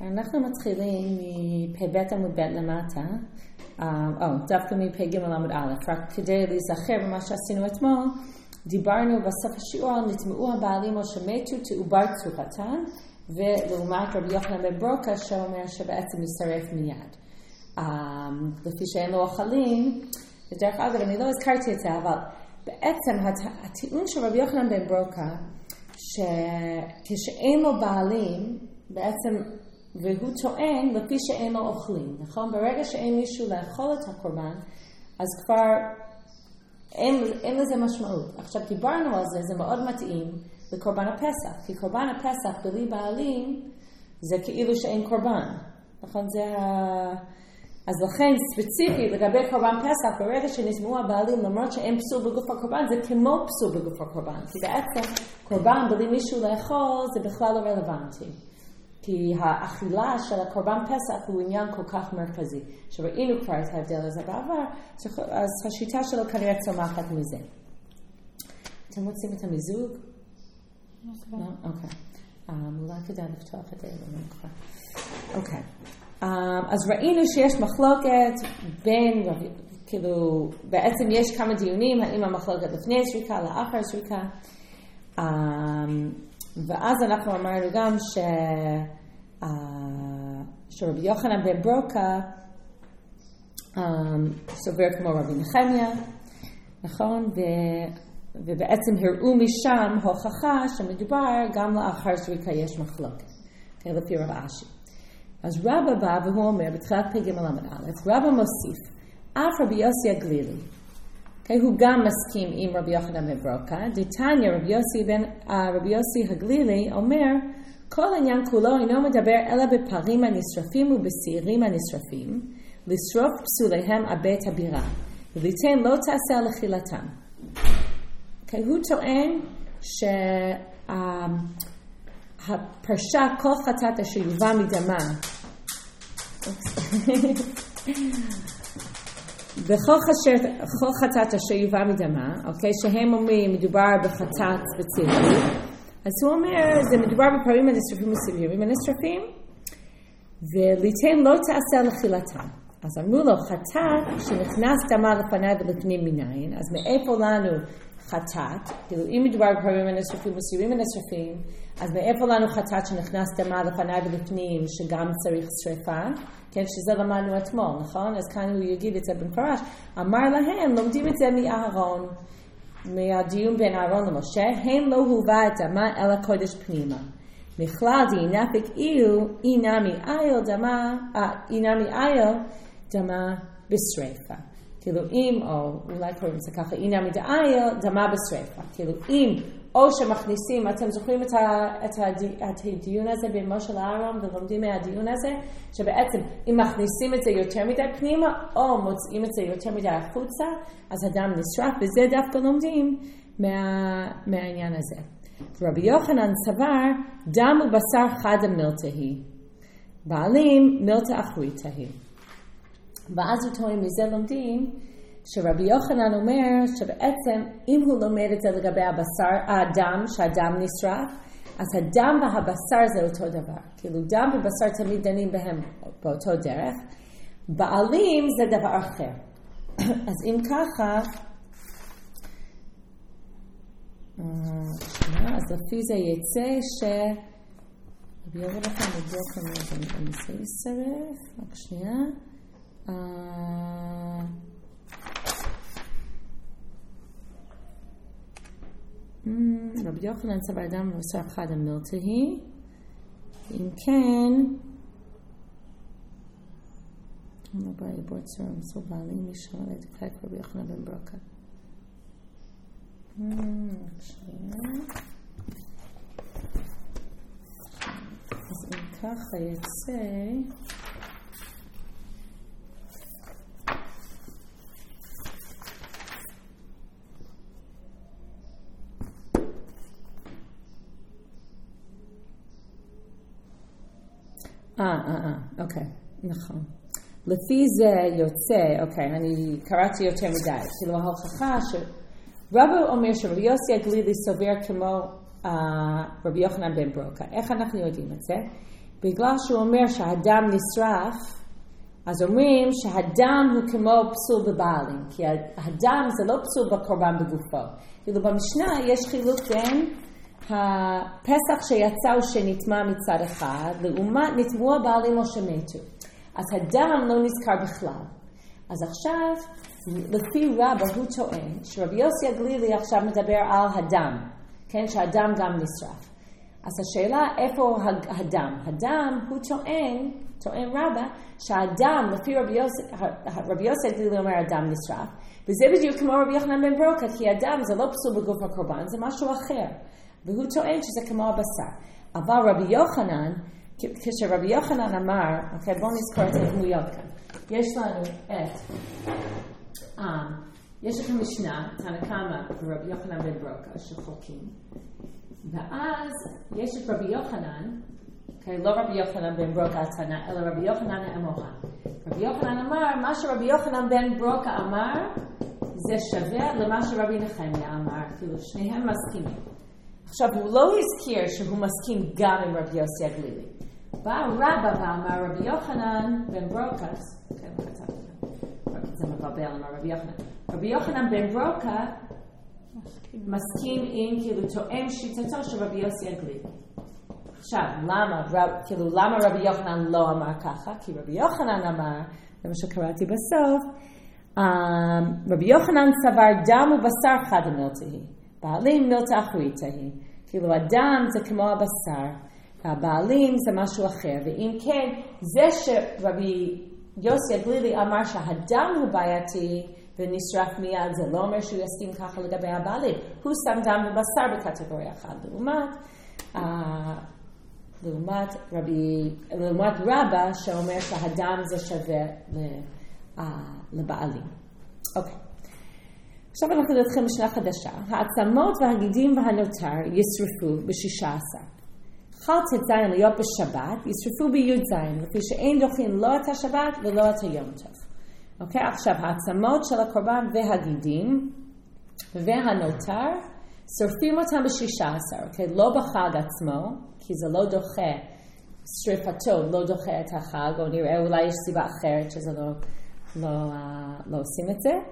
אנחנו מתחילים מפ' עמוד ב' למטה, דווקא מפ' ג' עמוד א', רק כדי להיזכר במה שעשינו אתמול, דיברנו בסוף השיעור על נטמעו הבעלים או שמתו תעובר צורתן, ולעומת רבי יוחנן בן ברוקה שאומר שבעצם יישרף מיד. לפי שאין לו אוכלים, בדרך אגב אני לא הזכרתי את זה, אבל בעצם הטיעון של רבי יוחנן בן ברוקה, שכשאין לו בעלים, בעצם, והוא טוען לפי שאין לו אוכלים, נכון? ברגע שאין מישהו לאכול את הקורבן, אז כבר אין לזה משמעות. עכשיו דיברנו על זה, זה מאוד מתאים לקורבן הפסח, כי קורבן הפסח בלי בעלים, זה כאילו שאין קורבן, נכון? אז לכן ספציפי לגבי קורבן פסח, ברגע שנשמעו הבעלים, למרות שאין פסול בגוף הקורבן, זה כמו פסול בגוף הקורבן, כי בעצם קורבן בלי מישהו לאכול זה בכלל לא רלוונטי. כי האכילה של הקורבן פסח הוא עניין כל כך מרכזי, שראינו כבר את ההבדל הזה בעבר, אז השיטה שלו כנראה צומחת מזה. אתם רוצים את המיזוג? לא? אוקיי. אולי כדאי לפתוח את האלומים כבר. אוקיי. אז ראינו שיש מחלוקת בין, כאילו, בעצם יש כמה דיונים, האם המחלוקת לפני השריקה, לאחר השריקה, ואז אנחנו אמרנו גם שרבי יוחנן בן ברוקה סובר כמו רבי נחמיה, נכון? ובעצם הראו משם הוכחה שמדובר גם לאחר שריקה יש מחלוקת, לפי רב אשי. אז רבא בא והוא אומר בתחילת פ' ג' עמוד א', רבא מוסיף, אף רבי יוסי הגלילי, הוא גם מסכים עם רבי יוחנן בן ברוקה, דתניא רבי יוסי הגלילי אומר, כל עניין כולו אינו מדבר אלא בפרים הנשרפים ובשעירים הנשרפים, לשרוף פסוליהם הבית הבירה, וליתן לא תעשה על אכילתם. הוא טוען שהפרשה כל חטאת אשר יובא מדמה, בכל חטאת אשר יובא מדמה, שהם אומרים מדובר בחטאת ספציפית, אז הוא אומר זה מדובר בפרים הנשרפים ושעירים הנשרפים, וליתן לא תעשה על אכילתם. אז אמרו לו חטאת שנכנס דמה לפניו ולפנים מניין, אז מאיפה לנו חטאת, כאילו אם מדובר בפרים הנשרפים ושעירים הנשרפים, אז מאיפה לנו חטאת שנכנס דמה לפניו ולפנים שגם צריך שריפה, כן, שזה למדנו אתמול, נכון? אז כאן הוא יגיד את זה במפורש, אמר להם, לומדים את זה מאהרון, מהדיון בין אהרון למשה, הם לא הובא את דמה אל הקודש פנימה. מכלל דינפיק אינמי איל דמה בשריפה. כאילו אם, או אולי קוראים לזה ככה, אינמי דאיל דמה בשריפה. כאילו אם, או שמכניסים, אתם זוכרים את הדיון הזה בין משה לאהרון ולומדים מהדיון הזה, שבעצם אם מכניסים את זה יותר מדי פנימה, או מוצאים את זה יותר מדי החוצה, אז הדם נשרף, וזה דווקא לומדים מהעניין הזה. רבי יוחנן סבר, דם ובשר חד מילתהי, בעלים מילתא אחריתהי. ואז הוא טוען מזה לומדים, שרבי יוחנן אומר שבעצם אם הוא לומד את זה לגבי הדם, שהדם נשרף, אז הדם והבשר זה אותו דבר. כאילו דם ובשר תמיד דנים בהם באותו דרך. בעלים זה דבר אחר. אז אם ככה, אז לפי זה יצא רבי יוחנן לבדוק אני אנסה להישרף, רק שנייה. רבי יוחנן סבר דם ובשר חד מילתהי, אם כן נבוא יבור צורה מסור בעלים משל לדקת רבי יוחנן בן ברוקה. אז אם ככה יצא אוקיי, נכון. לפי זה יוצא, אוקיי, אני קראתי יותר מדי, כאילו ההוכחה שרבא אומר שרבי יוסי הגלילי סובר כמו רבי יוחנן בן ברוקה. איך אנחנו יודעים את זה? בגלל שהוא אומר שהדם נשרף, אז אומרים שהדם הוא כמו פסול בבעלים, כי הדם זה לא פסול בקורבן בגופו. כאילו במשנה יש חילוק בין הפסח שיצא או שנטמע מצד אחד, לעומת נטמעו הבעלים או שמתו. אז הדם לא נזכר בכלל. אז עכשיו, לפי רבא הוא טוען, שרבי יוסי הגלילי עכשיו מדבר על הדם, כן, שהדם גם נשרף. אז השאלה איפה הדם? הדם הוא טוען רבא, שהדם, לפי רבי יוסי הגלילי אומר הדם נשרף, וזה בדיוק כמו רבי יוחנן בן ברוקה, כי הדם זה לא פסול בגוף הקורבן, זה משהו אחר. והוא טוען שזה כמו הבשר. אבל רבי יוחנן, כשרבי יוחנן אמר, אוקיי, בואו נזכור את הדמויות כאן. יש לנו יש לכם משנה, תנא קמא ורבי יוחנן בן ברוקה שחולקים, ואז יש את רבי יוחנן, אוקיי, לא רבי יוחנן בן ברוקה התנא, אלא רבי יוחנן האמורא. רבי יוחנן אמר, מה שרבי יוחנן בן ברוקה אמר, זה שווה למה שרבי נחמיה אמר, כאילו שניהם מסכימים. עכשיו, הוא לא הזכיר שהוא מסכים גם עם רבי יוסי הגלילי. בא רבא ואמר רבי יוחנן בן ברוקה, זה מבלבל אמר רבי יוחנן. רבי יוחנן בן ברוקה מסכים עם, כאילו תואם שיטתו של רבי יוסי הגלילי. עכשיו, למה רבי יוחנן לא אמר ככה? כי רבי יוחנן אמר, זה מה שקראתי בסוף, רבי יוחנן סבר דם ובשר חד מילתא, בעלים מילתא אחריתא. כאילו הדם זה כמו הבשר, הבעלים זה משהו אחר. ואם כן, זה שרבי יוסי הגלילי אמר שהדם הוא בעייתי ונשרף מיד, זה לא אומר שהוא יסכים ככה לגבי הבעלים. הוא שם דם ובשר בקטגוריה אחת. לעומת רבא שאומר שהדם זה שווה לבעלים. אוקיי. עכשיו אנחנו נתחיל משנה חדשה. העצמות והגידים והנותר ישרפו ב-16. חל ט"ז להיות בשבת, ישרפו בי"ז, לפי שאין דוחים לא את השבת ולא את היום טוב. אוקיי? עכשיו, העצמות של הקורבן והגידים והנותר, שורפים אותם ב-16, אוקיי? לא בחג עצמו, כי זה לא דוחה, שריפתו לא דוחה את החג, או נראה אולי יש סיבה אחרת שזה לא עושים את זה.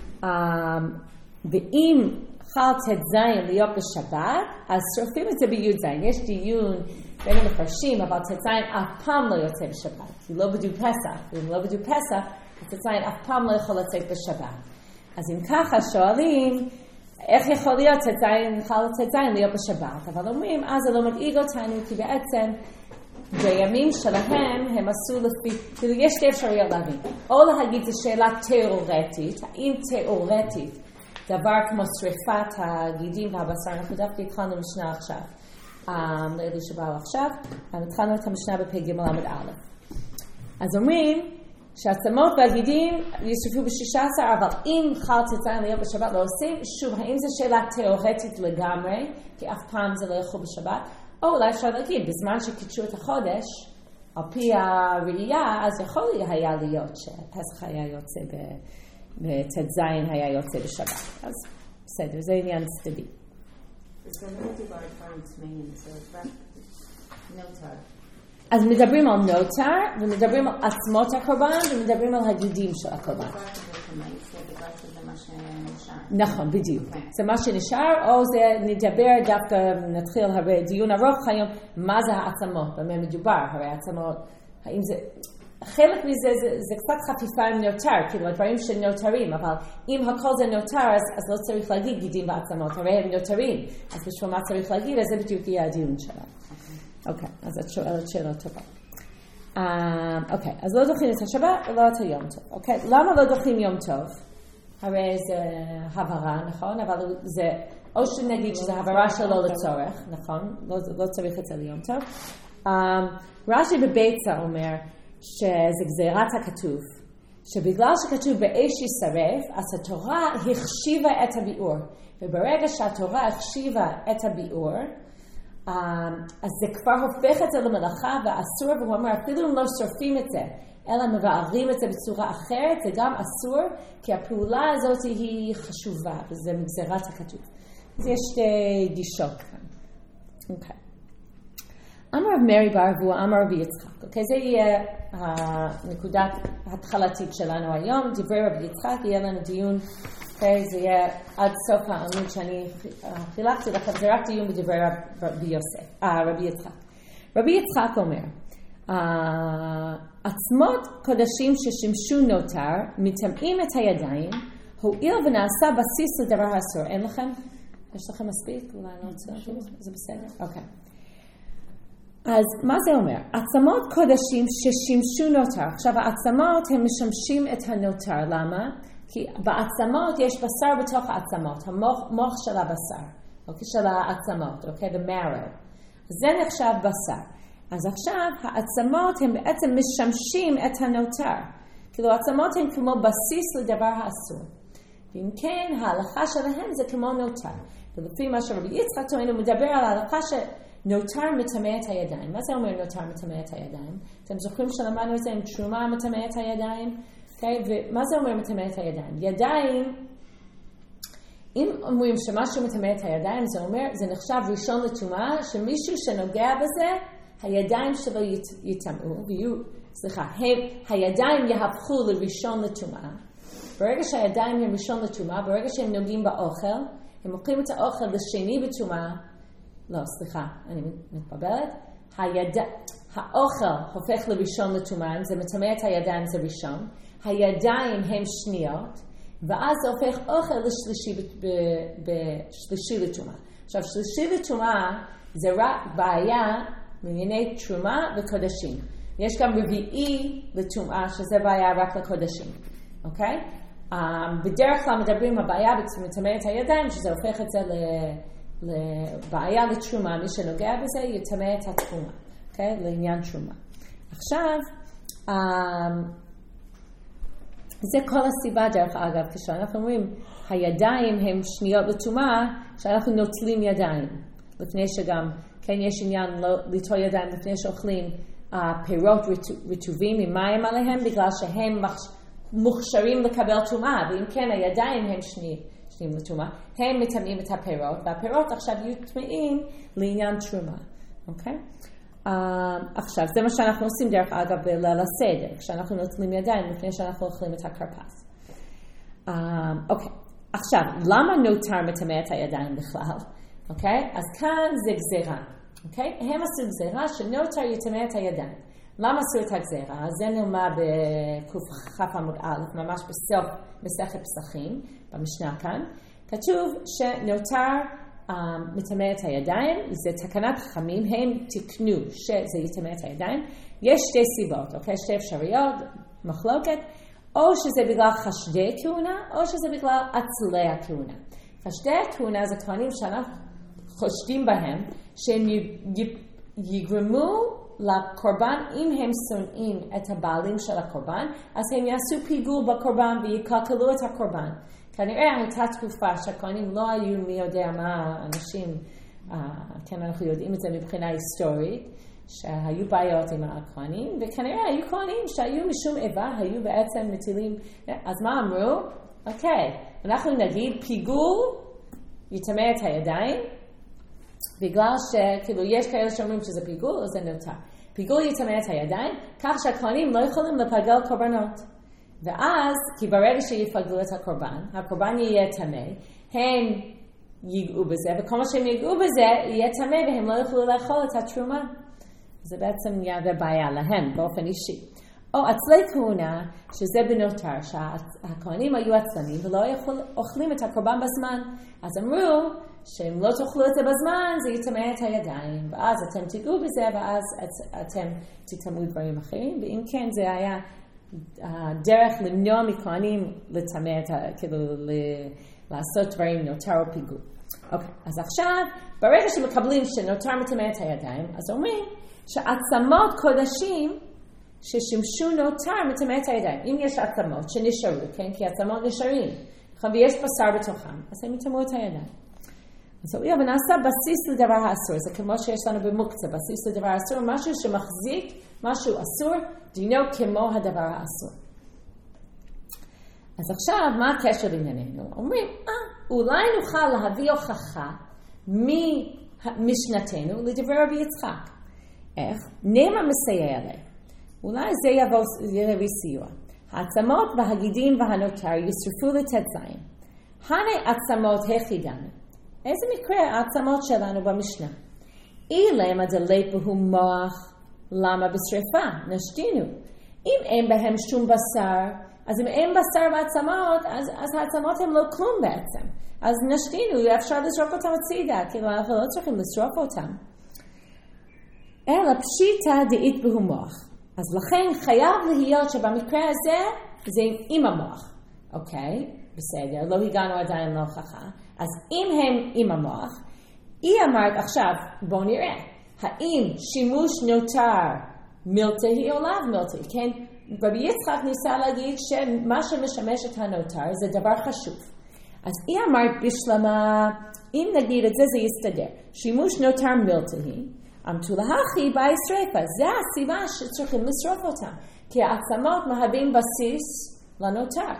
ואם חל ט"ז להיות בשבת, אז שורפים את זה בי"ז. יש דיון בין המפרשים, אבל ט"ז אף פעם לא יוצא בשבת, כי לא בדיוק פסח. ואם לא בדיוק פסח, ט"ז אף פעם לא יכול לצאת בשבת. אז אם ככה שואלים, איך יכול להיות חל ט"ז להיות בשבת? אבל אומרים, אז זה לא מדאיג אותנו, כי בעצם בימים שלהם הם עשו לפי, כאילו יש שתי אפשרויות להבין. או להגיד זו שאלה תיאורטית, האם תיאורטית דבר כמו שריפת הגידים והבשר, אנחנו דווקא התחלנו משנה עכשיו, לאלו שבאו עכשיו, התחלנו את המשנה בפ"ג עמוד א'. אז אומרים שהעצמות והגידים ישרפו ב-16, אבל אם חל ט"ז להיות בשבת לא עושים, שוב, האם זו שאלה תיאורטית לגמרי, כי אף פעם זה לא יכול בשבת, או אולי אפשר להגיד, בזמן שקידשו את החודש, על פי הראייה, אז יכול היה להיות שפסח היה יוצא בט"ז היה יוצא בשבת. אז בסדר, זה עניין צדדי. זה לא מדובר על דברים צמאים, זה רק נותר. אז מדברים על נותר, ומדברים על עצמות הקורבן, ומדברים על הגידים של הקורבן. נכון, בדיוק. זה מה שנשאר, או זה נדבר דווקא, נתחיל הרי דיון ארוך היום, מה זה העצמות, במה מדובר, הרי העצמות, האם זה, חלק מזה זה קצת חפיפה עם נותר, כאילו הדברים שנותרים, אבל אם הכל זה נותר, אז לא צריך להגיד גידים ועצמות, הרי הם נותרים, אז בשביל מה צריך להגיד, אז זה בדיוק יהיה הדיון שלנו. אוקיי, אז את שואלת שאלה טובה. אוקיי, אז לא דוחים את השבת ולא את היום טוב. אוקיי, למה לא דוחים יום טוב? הרי זה הבהרה, נכון? אבל זה, או שנגיד שזה הבהרה שלא לצורך, נכון? לא צריך את זה ליום טוב. רש"י בביצה אומר שזה גזירת הכתוב, שבגלל שכתוב באש יישרף, אז התורה החשיבה את הביאור. וברגע שהתורה החשיבה את הביאור, אז זה כבר הופך את זה למלאכה ואסור, והוא אומר, אפילו אם לא שורפים את זה, אלא מבארים את זה בצורה אחרת, זה גם אסור, כי הפעולה הזאת היא חשובה, וזה מגזירת הכתוב. אז יש שתי גישות כאן. אוקיי. אמר רב מרי בר והוא אמר רבי יצחק. אוקיי, זה יהיה הנקודת התחלתית שלנו היום. דברי רבי יצחק, יהיה לנו דיון, אוקיי, זה יהיה עד סוף העמוד שאני חילקתי לכם, זה רק דיון בדברי רבי יצחק. רבי יצחק אומר, עצמות קודשים ששימשו נותר, מטמאים את הידיים, הואיל ונעשה בסיס לדבר האסור. אין לכם? יש לכם מספיק? אולי לא רוצה? זה בסדר? אוקיי. אז מה זה אומר? עצמות קודשים ששימשו נותר. עכשיו העצמות הם משמשים את הנותר. למה? כי בעצמות יש בשר בתוך העצמות. המוח של הבשר. אוקיי? של העצמות. אוקיי? The marrow. זה נחשב בשר. אז עכשיו העצמות הם בעצם משמשים את הנותר. כאילו העצמות הן כמו בסיס לדבר האסור. ואם כן, ההלכה שלהם זה כמו נותר. ולפי מה שרבי יצחק טוען, הוא מדבר על ההלכה שנותר מטמא את הידיים. מה זה אומר נותר מטמא את הידיים? אתם זוכרים שלמדנו את זה עם תרומה מטמא את הידיים? Okay? ומה זה אומר מטמא את הידיים? ידיים, אם אומרים שמשהו מטמא את הידיים, זה אומר, זה נחשב ראשון לטומאה, שמישהו שנוגע בזה, הידיים שלו יטמאו, הידיים יהפכו לראשון לטומאה. ברגע שהידיים הם ראשון לטומאה, ברגע שהם נוגעים באוכל, הם אוכלים את האוכל לשני בטומאה, אני מתבלבלת, האוכל הופך לראשון לטומאה, אם זה מטמא את הידיים זה ראשון, הידיים הם שניות, ואז זה הופך אוכל לשלישי לטומאה. עכשיו, שלישי לטומאה זה רק בעיה מענייני תרומה וקודשים. יש גם רביעי לטומאה, שזה בעיה רק לקודשים. אוקיי? בדרך כלל מדברים הבעיה מטמא את הידיים, שזה הופך את זה לבעיה לתרומה. מי שנוגע בזה יטמא את התרומה. אוקיי? לעניין תרומה. עכשיו, זה כל הסיבה דרך אגב, כשאנחנו אומרים, הידיים הם שניות לטומאה, כשאנחנו נוטלים ידיים. לפני שגם, כן, יש עניין ליטול ידיים לפני שאוכלים פירות רטובים עם מים עליהם, בגלל שהם מוכשרים לקבל טומאה, ואם כן הידיים הם שניים לטומאה, הם מטמאים את הפירות, והפירות עכשיו יהיו טמאים לעניין תרומה. אוקיי? עכשיו, זה מה שאנחנו עושים דרך אגב בליל הסדר, כשאנחנו נוטלים ידיים לפני שאנחנו אוכלים את הכרפס. אוקיי, עכשיו, למה נותר מטמא את הידיים בכלל? אוקיי? אז כאן זה גזירה. אוקיי? הם עשו גזירה שנותר יטמא את הידיים. למה עשו את הגזירה? זה נאמר בק"כ עמוד א', ממש בסוף מסכת פסחים, במשנה כאן. כתוב שנותר מטמא את הידיים, זה תקנת חכמים, הם תקנו שזה יטמא את הידיים. יש שתי סיבות, אוקיי? שתי אפשרויות, מחלוקת, או שזה בגלל חשדי כהונה, או שזה בגלל עצלי הכהונה. חשדי הכהונה זה טוענים שאנחנו חושדים בהם, שהם יגרמו לקורבן, אם הם שונאים את הבעלים של הקורבן, אז הם יעשו פיגול בקורבן ויקלקלו את הקורבן. כנראה הייתה תקופה שהכהנים לא היו מי יודע מה אנשים, כן אנחנו יודעים את זה מבחינה היסטורית, שהיו בעיות עם הכהנים, וכנראה היו כהנים שהיו משום איבה, היו בעצם מטילים, אז מה אמרו? אוקיי, אנחנו נגיד פיגול יטמא את הידיים, בגלל שכאילו יש כאלה שאומרים שזה פיגול, אז זה נותר. פיגול יטמא את הידיים, כך שהכהנים לא יכולים לפגל קורבנות. ואז, כי ברגע שיפגלו את הקורבן יהיה טמא, הם ייגעו בזה, וכל מה שהם ייגעו בזה יהיה טמא, והם לא יוכלו לאכול את התרומה. זה בעצם יהיה בעיה להם, באופן אישי. או עצלי כהונה, שזה בנותר, שהכהנים היו עצלנים ולא אוכלים את הקורבן בזמן. אז אמרו שאם לא תאכלו את זה בזמן, זה יטמא את הידיים, ואז אתם תיגעו בזה, ואז אתם תטמאו דברים אחרים, ואם כן זה היה הדרך למנוע מכהנים לטמא את כאילו לעשות דברים נותר או פיגול. אוקיי, אז עכשיו, ברגע שמקבלים שנותר מטמא את הידיים, אז אומרים שעצמות קודשים ששימשו נותר מטמא את הידיים. אם יש עצמות שנשארו, כן? כי עצמות נשארים, ויש בשר בתוכם, אז הם יטמאו את הידיים. אז הוא ונעשה בסיס לדבר האסור, זה כמו שיש לנו במוקצה, בסיס לדבר האסור, משהו שמחזיק, משהו אסור, דינו כמו הדבר האסור. אז עכשיו, מה הקשר לענייננו? אומרים, אולי נוכל להביא הוכחה ממשנתנו לדבר רבי יצחק. איך? נאמר מסייע לי. אולי זה יביא סיוע. העצמות והגידים והנותר ישרפו לתת זין. הנה עצמות היחידן. איזה מקרה העצמות שלנו במשנה? אילם הדלית בהו מוח, למה בשריפה? נשתינו. אם אין בהם שום בשר, אז אם אין בשר בעצמות, אז העצמות הן לא כלום בעצם. אז נשתינו, אפשר לשרוף אותם הצידה, כאילו אנחנו לא צריכים לשרוף אותם. אלא פשיטה דאית בהו מוח. אז לכן חייב להיות שבמקרה הזה, זה עם המוח. אוקיי? בסדר, לא הגענו עדיין להוכחה. אז אם הם עם המוח, היא אמרת עכשיו, בואו נראה, האם שימוש נותר מילתהי או לאו מילתהי? כן, רבי יצחק ניסה להגיד שמה שמשמש את הנותר זה דבר חשוב. אז היא אמרת בשלמה, אם נגיד את זה, זה יסתדר. שימוש נותר מילתהי, אמתו להכי באי שריפה, זה הסיבה שצריכים לשרוף אותם, כי העצמות מהווים בסיס לנותר,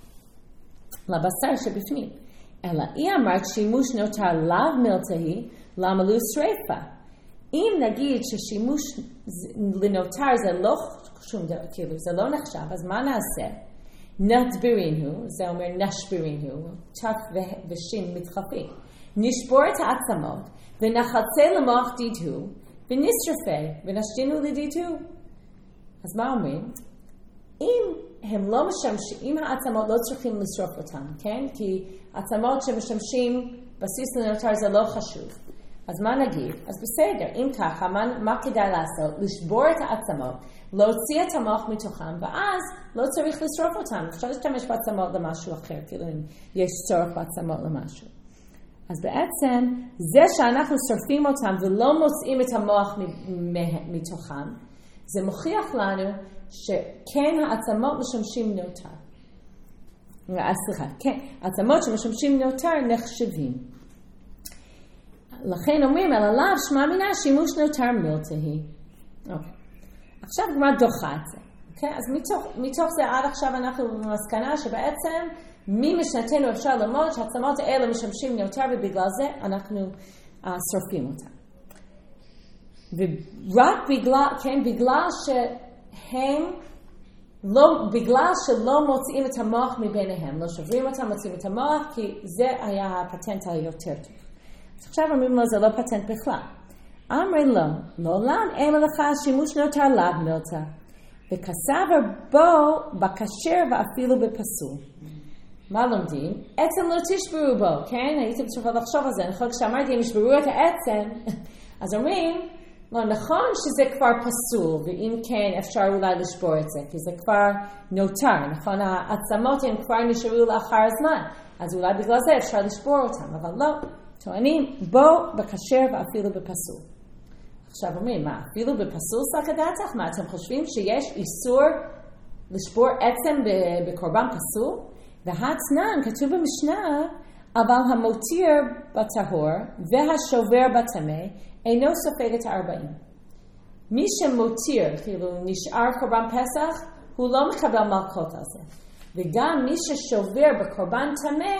לבשר שבפנים. אלא היא אמרת שימוש נותר לאו מילתהי, למה לא שריפה? אם נגיד ששימוש לנותר זה לא שום דבר, כאילו זה לא נחשב, אז מה נעשה? נדברינו, זה אומר נשברינו, תף ושין מתחפים. נשבור את העצמות ונחצה למוח דידהו ונשרפה ונשתינו לדידהו. אז מה אומרים? אם הם לא משמשים, אם העצמות לא צריכים לשרוף אותם, כן? כי עצמות שמשמשים בסיס לנותר זה לא חשוב. אז מה נגיד? אז בסדר, אם ככה, מה כדאי לעשות? לשבור את העצמות, להוציא את המוח מתוכם, ואז לא צריך לשרוף אותם. אפשר להשתמש בעצמות למשהו אחר, כאילו אם יש צורך בעצמות למשהו. אז בעצם, זה שאנחנו שורפים אותם ולא מוצאים את המוח מתוכם, זה מוכיח לנו שכן העצמות משמשים נותר. סליחה, כן, העצמות שמשמשים נותר נחשבים. לכן אומרים, על עליו שמע מינה שימוש נותר מילתהי. אוקיי. עכשיו כבר דוחה את זה. אוקיי? אז מתוך זה עד עכשיו אנחנו במסקנה שבעצם ממשנתנו אפשר ללמוד שהעצמות האלה משמשים נותר ובגלל זה אנחנו שורפים אותם. ורק בגלל שהם בגלל שלא מוצאים את המוח מביניהם, לא שוברים אותם, מוצאים את המוח, כי זה היה הפטנט היותר טוב. אז עכשיו אומרים לו, זה לא פטנט בכלל. אמרי לו, לעולם אין לך שימוש נותר לאו מילתא, וכסבר בו בכשר ואפילו בפסול. מה לומדים? עצם לא תשברו בו, כן? הייתם צריכים לחשוב על זה. נכון, כשאמרתי, הם ישברו את העצם, אז אומרים, לא, נכון שזה כבר פסול, ואם כן אפשר אולי לשבור את זה, כי זה כבר נותר, נכון? העצמות הן כבר נשארו לאחר הזמן, אז אולי בגלל זה אפשר לשבור אותם, אבל לא. טוענים, בו בכשר ואפילו בפסול. עכשיו אומרים, מה, אפילו בפסול סכדתך? מה, אתם חושבים שיש איסור לשבור עצם בקורבן פסול? והצנן, כתוב במשנה, אבל המותיר בטהור והשובר בטמא אינו סופג את 40. מי שמותיר, כאילו נשאר קורבן פסח, הוא לא מקבל מלכות על זה. וגם מי ששובר בקורבן טמא,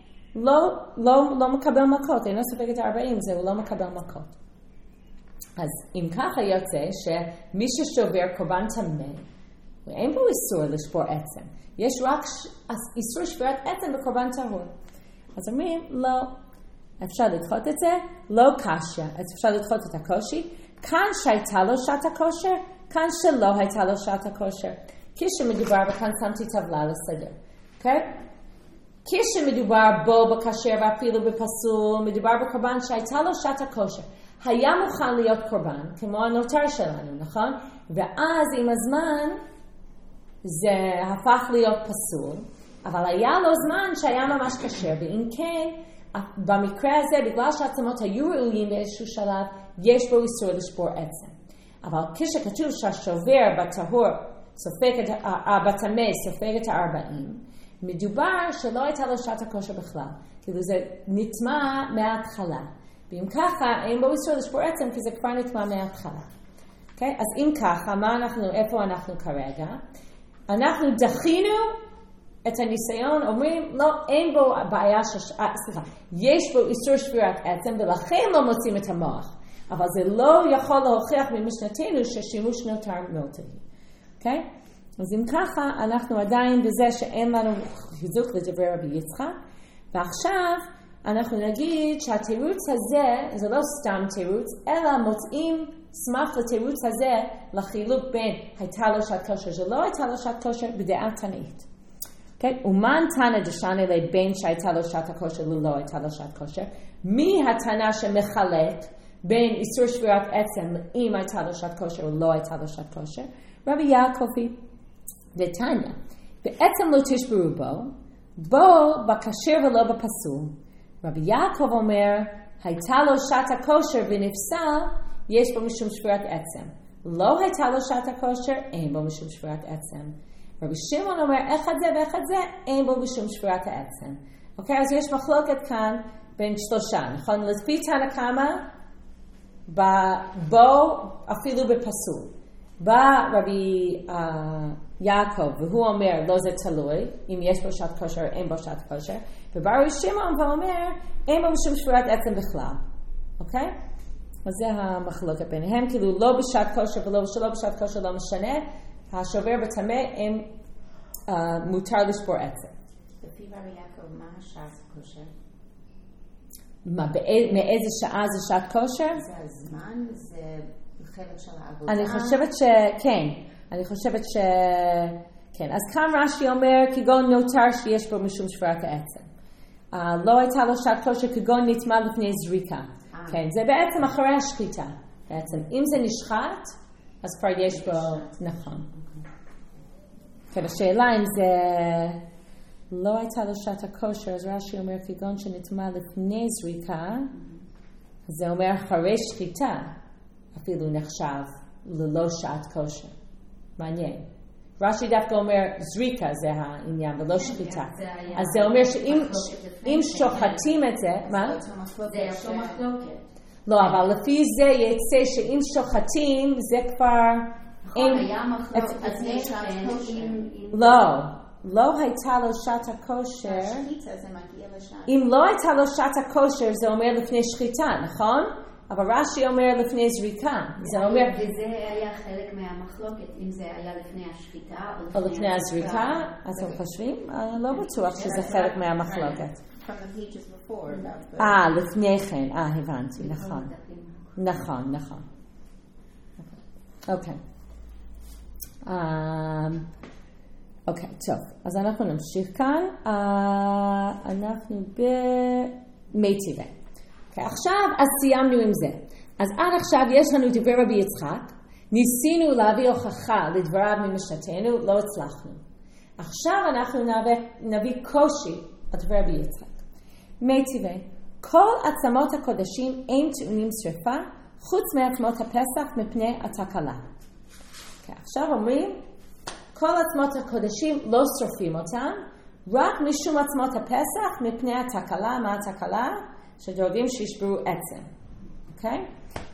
לא מקבל מלכות, אינו סופג את 40, זה הוא לא מקבל מלכות. אז אם ככה יוצא שמי ששובר קורבן טמא, אין בו איסור לשבור עצם. יש רק איסור שבירת עצם בקורבן טהור. אז אומרים, לא. אפשר לדחות את זה? לא קשה. אז אפשר לדחות את הקושי. כאן שהייתה לו שעת הכושר, כאן שלא הייתה לו שעת הכושר. כשמדובר, וכאן שמתי טבלה לסדר. אוקיי? כשמדובר בו בכשר ואפילו בפסול, מדובר בקורבן שהייתה לו שעת הכושר. היה מוכן להיות קורבן, כמו הנותר שלנו, נכון? ואז עם הזמן, זה הפך להיות פסול, אבל היה לו זמן שהיה ממש קשר, ואם כן, במקרה הזה, בגלל שהעצמות היו ראויים באיזשהו שלב, יש בו איסור לשבור עצם. אבל כשכתוב שהשובר בטהור בטמא סופג את 40, מדובר שלא הייתה לו שעת הכושר בכלל. כאילו זה נטמע מההתחלה. ואם ככה, אין בו איסור לשבור עצם, כי זה כבר נטמע מההתחלה. Okay? אז אם ככה, איפה אנחנו כרגע? אנחנו דחינו את הניסיון, אומרים, לא, אין בו בעיה, יש בו איסור שבירת עצם, ולכן לא מוצאים את המוח. אבל זה לא יכול להוכיח ממשנתנו ששימוש נותר מילתא היא. אוקיי? אז אם ככה, אנחנו עדיין בזה שאין לנו חיזוק לדברי רבי יצחק, ועכשיו אנחנו נגיד שהתירוץ הזה, זה לא סתם תירוץ, אלא מוצאים סמך לתירוץ הזה לחילוק בין הייתה לו שעת כושר, זה לא הייתה לו שעת כושר בדעה תנאית. Okay? ומן תנא דשני לי בין שהייתה לו שעת הכושר ולא הייתה לו שעת כושר? מי התנא שמחלק בין איסור שבירת עצם אם הייתה לו שעת כושר או לא הייתה לו שעת כושר? רבי יעקבי דתניא, בעצם לא תשברו בו בכשר ולא בפסול. רבי יעקב אומר, הייתה לו שעת הכושר ונפסל, יש בו משום שבירת עצם. לא הייתה לו שעת הכושר, אין בו משום שבירת עצם. רבי שמעון אומר, אחד זה ואחד זה, אין בו משום שבירת העצם. אוקיי, אז יש מחלוקת כאן בין שלושה, נכון? לפי תנא קמא, בו אפילו בפסול. בא רבי יעקב, והוא אומר, לא זה תלוי, אם יש בו שעת כושר, אין בו שעת כושר. ובא רבי שמעון ואומר, אין בו משום שבירת עצם בכלל. אוקיי? אז זה המחלוקת ביניהם, כאילו לא בשעת כושר ולא שלא בשעת כושר לא משנה, השובר בטמא הם מותר לשבור עצם. לפי רבי יעקב, מה השעת כושר? מאיזה שעה זה שעת כושר? זה הזמן, זה חלק של העבודה. אני חושבת שכן, כן. אז כאן רש"י אומר, כגון נותר שיש בו משום שבירת העצם. לא הייתה לו שעת כושר כגון נטמא לפני זריקה. כן, זה בעצם אחרי השחיטה. בעצם, אם זה נשחט, אז כבר יש בו, נכון. כן, השאלה אם זה לא הייתה לו שעת הכושר, אז רש"י אומר כגון שנטמא לפני זריקה, זה אומר אחרי שחיטה, אפילו נחשב ללא שעת כושר. מעניין. רש"י דווקא אומר זריקה זה העניין ולא שחיטה. אז זה אומר שאם שוחטים את זה, מה? זה ישו מחלוקת. לא, אבל לפי זה יצא שאם שוחטים זה כבר... היה מחלוקת. אז יש שעת כושר. לא הייתה לו שעת הכושר. השחיטה זה מגיע לשעת. אם לא הייתה לו שעת הכושר זה אומר לפני שחיטה, נכון? אבל רש"י אומר לפני זריקה. וזה היה חלק מהמחלוקת, אם זה היה לפני השחיטה או לפני הזריקה. אז אתם חושבים? לא בטוח שזה חלק מהמחלוקת. לפני כן. הבנתי, נכון. נכון. אוקיי. אוקיי, טוב. אז אנחנו נמשיך כאן. אנחנו במי טבעי. עכשיו, אז סיימנו עם זה. אז עד עכשיו יש לנו דברי רבי יצחק, ניסינו להביא הוכחה לדבריו ממשנתנו, לא הצלחנו. עכשיו אנחנו נביא קושי לדברי רבי יצחק. מי טבעי, כל עצמות הקודשים אין טעונים שריפה, חוץ מעצמות הפסח מפני התקלה. עכשיו אומרים, כל עצמות הקודשים לא שורפים אותם, רק משום עצמות הפסח מפני התקלה. מה התקלה? שדואגים שישברו עצם. אוקיי?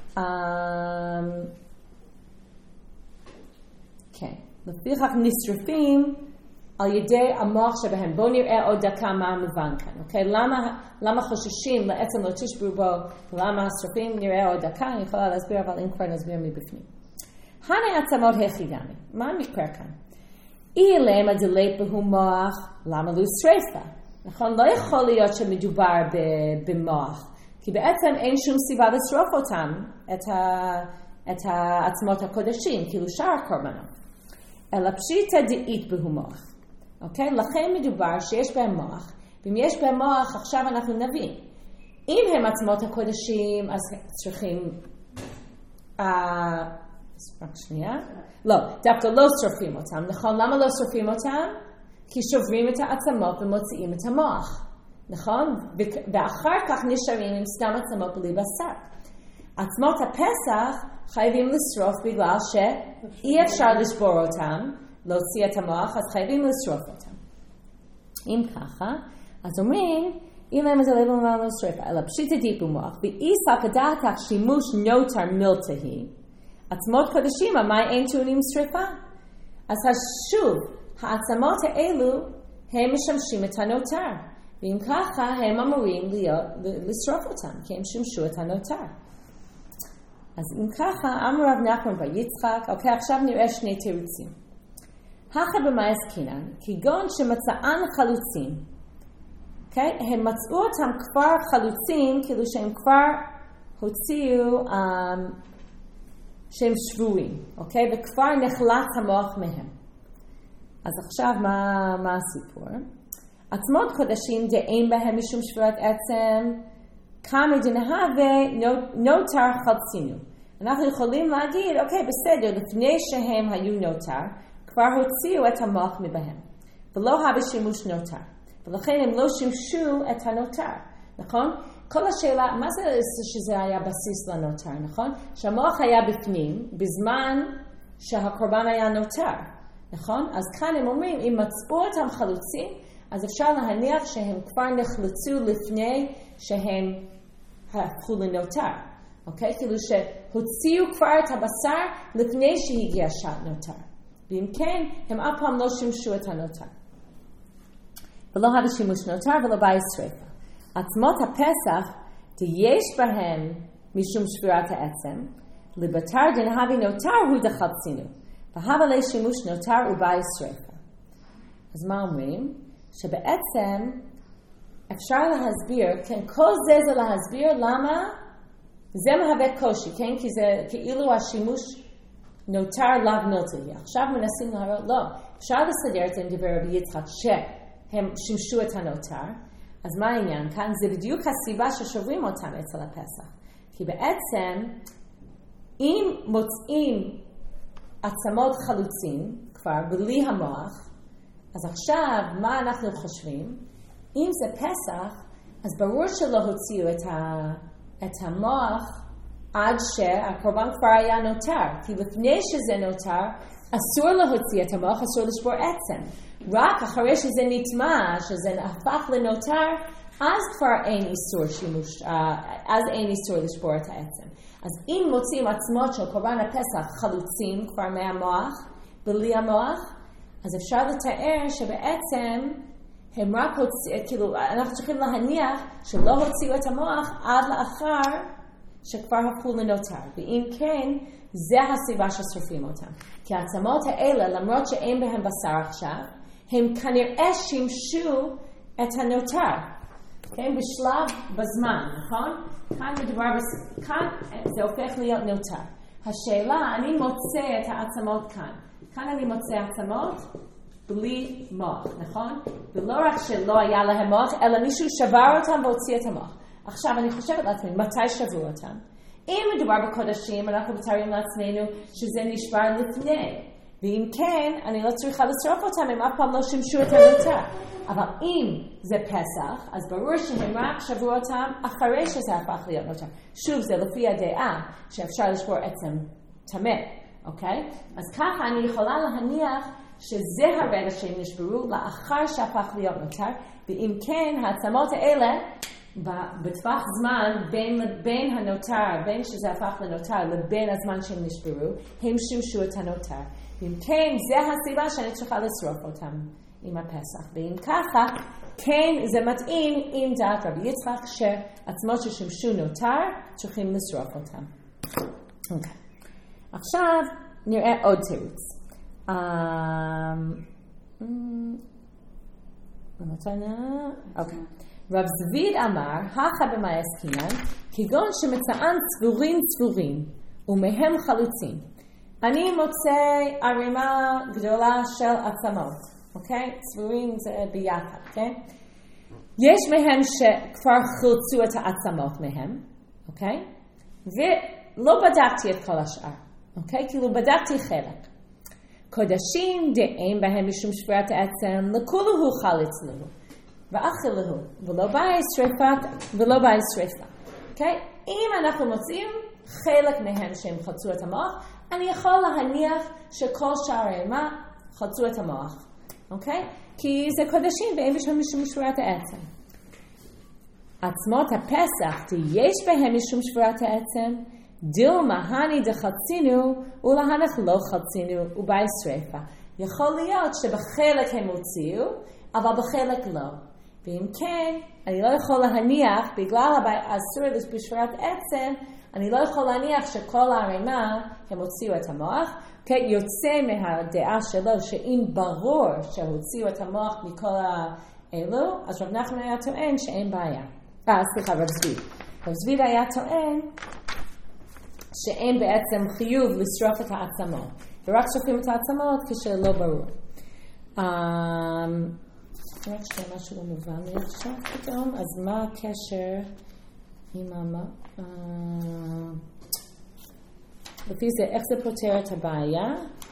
כן. לפיכך נשרפים על ידי המוח שבהם. בואו נראה עוד דקה מה המובן כאן. אוקיי? למה חוששים לעצם לא תשברו בו? למה השרפים? נראה עוד דקה. אני יכולה להסביר, אבל אם כבר נסביר מבפנים. הנה עצמות היחידני. מה המקרה כאן? אילם הדלית בהו מוח, למה לא שרפה? נכון? לא יכול להיות שמדובר במוח, כי בעצם אין שום סיבה לשרוף אותם, את העצמות הקודשים, כאילו שאר הקורבנות. אלא פשיטא דאית בהו מוח. אוקיי? לכן מדובר שיש בהם מוח, ואם יש בהם מוח, עכשיו אנחנו נבין. אם הם עצמות הקודשים, אז צריכים... רק שנייה. לא, דווקא לא שורפים אותם, נכון? למה לא שורפים אותם? כי שוברים את העצמות ומוציאים את המוח, נכון? ואחר כך נשארים עם סתם עצמות בלי בשר. עצמות הפסח חייבים לשרוף בגלל שאי אפשר לשבור אותם, להוציא את המוח, אז חייבים לשרוף אותם. אם ככה, אז אומרים, אילם זה לא למה לא שרפה, אלא פשיטא דאית בהו מוח, ואיסא כדאתך שימוש נותר מילתא היא, עצמות קודשים, מה אין טעונים שריפה? אז שוב, העצמות האלו הם משמשים את הנותר. ואם ככה, הם אמורים לשרוף אותם, כי הם שמשו את הנותר. אז אם ככה, אמר רב נחמן בר יצחק, אוקיי, עכשיו נראה שני תירוצים. הכא במאי עסקינן, כגון שמצאן חלוצים, אוקיי? הם מצאו אותם כבר חלוצים, כאילו שהם כבר הוציאו, שהם שבויים, אוקיי? וכבר נחלץ המוח מהם. אז עכשיו מה הסיפור? עצמות קודשים דאין בהם משום שבורת עצם, כמה דנהווה נותר חלצינו. אנחנו יכולים להגיד, אוקיי, בסדר, לפני שהם היו נותר, כבר הוציאו את המוח מבהם, ולא היה שימוש נותר. ולכן הם לא שימשו את הנותר, נכון? כל השאלה, מה זה שזה היה בסיס לנותר, נכון? שהמוח היה בפנים, בזמן שהקורבן היה נותר, נכון? אז כאן הם אומרים, אם מצאו אותם חלוצים, אז אפשר להניח שהם כבר נחלצו לפני שהם הפכו לנותר, אוקיי? כאילו שהוציאו כבר את הבשר לפני שהגיע שעת נותר. ואם כן, הם אף פעם לא שימשו את הנותר. ולא היה שימוש נותר ולא באי שריפה. עצמות הפסח, יש בהם משום שבירת העצם, לבתר דנהבי נותר הוא דחלצינו, והבה לי שימוש נותר ובאי שריפה. אז מה אומרים? שבעצם אפשר להסביר, כן, כל זה להסביר למה זה מהווה קושי, כן, כי זה כאילו השימוש נותר לאו נוטי. עכשיו מנסים להראות, לא, אפשר לסדר את דברי רבי יצחק שהם שימשו את הנותר, אז מה העניין כאן? זה בדיוק הסיבה ששוברים אותם אצל הפסח. כי בעצם, אם מוצאים עצמות חלוצים, כבר בלי המוח, אז עכשיו, מה אנחנו חושבים? אם זה פסח, אז ברור שלא הוציאו את המוח עד שהקורבן כבר היה נותר. כי לפני שזה נותר, אסור להוציא את המוח, אסור לשבור עצם. רק אחרי שזה נטמע, שזה הפך לנותר, אז כבר אין איסור שימוש, אז אין איסור לשבור את העצם. אז אם מוצאים עצמות של קורבן הפסח חלוצים כבר מהמוח, בלי המוח, אז אפשר לתאר שבעצם הם רק הוציאו, כאילו אנחנו צריכים להניח שלא הוציאו את המוח עד לאחר שכבר הפכו לנותר. ואם כן, זה הסיבה ששורפים אותם. כי העצמות האלה, למרות שאין בהם בשר עכשיו, הם כנראה שימשו את הנותר. כן? בשלב בזמן, נכון? כאן מדובר, כאן זה הופך להיות נותר. השאלה, אני מוצא את העצמות כאן. כאן אני מוצא עצמות בלי מוח, נכון? ולא רק שלא היה להם מוח, אלא מישהו שבר אותם והוציא את המוח. עכשיו אני חושבת לעצמי, מתי שברו אותם? אם מדובר בקודשים, אנחנו מתארים לעצמנו שזה נשבר לפני. ואם כן, אני לא צריכה לשרוף אותם, הם אף פעם לא שימשו את הנותר. אבל אם זה פסח, אז ברור שהם רק שברו אותם אחרי שזה הפך להיות נותר. שוב, זה לפי הדעה שאפשר לשבור עצם טמא, אוקיי? אז ככה אני יכולה להניח שזה הרגע שהם נשברו לאחר שהפך להיות נותר, ואם כן, העצמות האלה, בטווח זמן בין הנותר, בין שזה הפך לנותר לבין הזמן שהם נשברו, הם שימשו את הנותר. ואם כן, זה הסיבה שאני צריכה לשרוף אותם עם הפסח. ואם ככה, כן, זה מתאים עם דעת רבי יצחק שעצמות ששימשו נותר, צריכים לשרוף אותם. אוקיי. עכשיו נראה עוד תירוץ. אוקיי. רב זביד אמר, הכא במאי עסקינן, כגון שמצאן צבורים ומהם חלוצים. אני מוצא ערימה גדולה של עצמות, אוקיי? צבורים זה ביחד, כן? יש מהם שכבר חלצו את העצמות מהם, אוקיי? ולא בדקתי את כל השאר, אוקיי? כאילו בדקתי חלק. קודשים דאין בהם משום שבורת העצם, לכולו הוא חלץ לו, ואכלו, ולא באי שריפה. אוקיי? אם אנחנו מוצאים חלק מהם שהם חלצו את המוח, אני יכול להניח שכל שאר הערימה חלצו את המוח. אוקיי? כי זה קודשים ואין משום שבורת העצם. עצמות הפסח, יש בהם משום שבורת העצם, דילמה הני דחלצינו ולהנך לא חלצינו ובאי שריפה. יכול להיות שבחלק הם הוציאו, אבל בחלק לא. ואם כן, אני לא יכול להניח, בגלל האסור בשבירת עצם, אני לא יכול להניח שכל הערימה הם הוציאו את המוח, יוצא מהדעה שלו שאם ברור שהוציאו את המוח מכל האלו, אז רב נחמן היה טוען שאין בעיה. סליחה, רב זביד. רב זביד היה טוען שאין בעצם חיוב לשרוף את העצמות, ורק שורפים את העצמות כשלא ברור. רק שתי משהו לא מובן לי עכשיו פתאום, אז מה הקשר עם לפי זה, איך זה פותר את הבעיה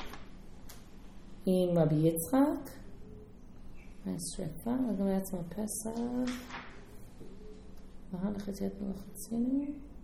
עם רבי יצחק? השרפה, גם היה עצמו פסח. מה לחצי את מלחצינו?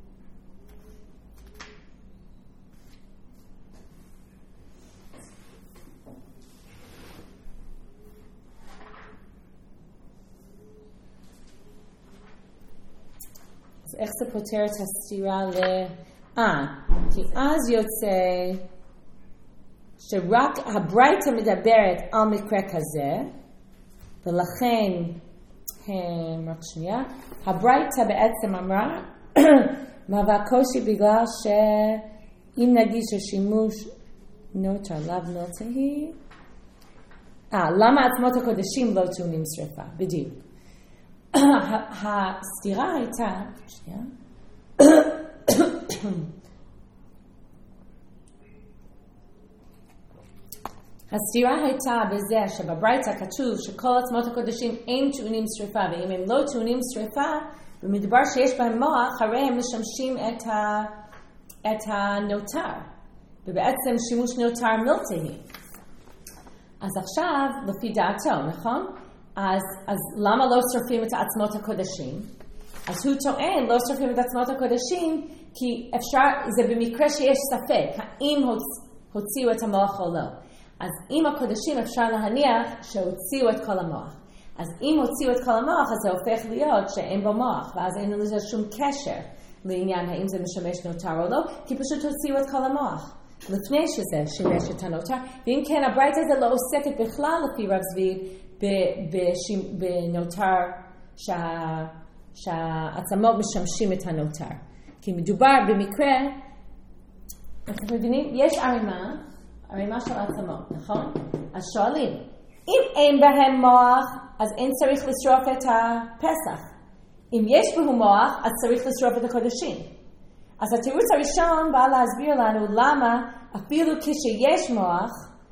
אז איך זה פותר את הסתירה כי אז יוצא שרק הברייתא מדברת על מקרה כזה, ולכן, רק שנייה, הברייתא בעצם אמרה, מהווה קושי בגלל שאם נגיד ששימוש נותר לאו נותר היא, למה עצמות הקודשים לא טעונים שריפה? בדיוק. הסתירה הייתה, שנייה, הסתירה הייתה בזה שבברייתא כתוב שכל עצמות הקודשים אין טעונים שריפה, ואם הם לא טעונים שריפה, ומדבר שיש בהם מוח, הרי הם משמשים את הנותר, ובעצם שימוש נותר מילתאי. אז עכשיו, לפי דעתו, נכון? אז למה לא שורפים את עצמות הקודשים? אז הוא טוען, לא שורפים את עצמות הקודשים, כי אפשר, זה במקרה שיש ספק, האם הוציאו את המוח או לא. אז אם הקודשים אפשר להניח שהוציאו את כל המוח. אז אם הוציאו את כל המוח, אז זה הופך להיות שאין בו מוח, ואז אין לזה שום קשר לעניין האם זה משמש נותר או לא, כי פשוט הוציאו את כל המוח. לפני שזה שימש את הנותר, ואם כן, הברייתא הזה לא עוסקת בכלל לפי רב זביד בנותר שהעצמות משמשים את הנותר. כי מדובר במקרה, אתם מבינים? יש ערימה של עצמות, נכון? אז שואלים, אם אין בהם מוח, אז אין צריך לשרוף את הפסח. אם יש בהם מוח, אז צריך לשרוף את הקודשים. אז התירוץ הראשון בא להסביר לנו למה אפילו כשיש מוח,